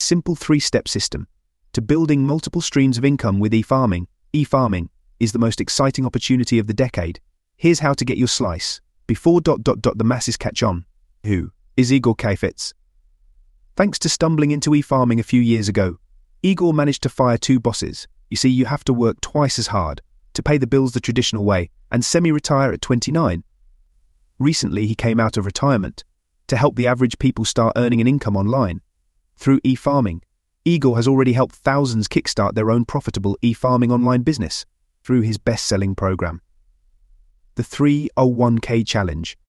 simple three-step system to building multiple streams of income with e-farming. E-farming is the most exciting opportunity of the decade. Here's how to get your slice before the masses catch on. Who is Igor Kheifets? Thanks to stumbling into e-farming a few years ago, Igor managed to fire two bosses. You see, you have to work twice as hard to pay the bills the traditional way and semi-retire at 29. Recently, he came out of retirement to help the average people start earning an income online. Through e-farming, Igor has already helped thousands kickstart their own profitable e-farming online business through his best-selling program, the 301k Challenge.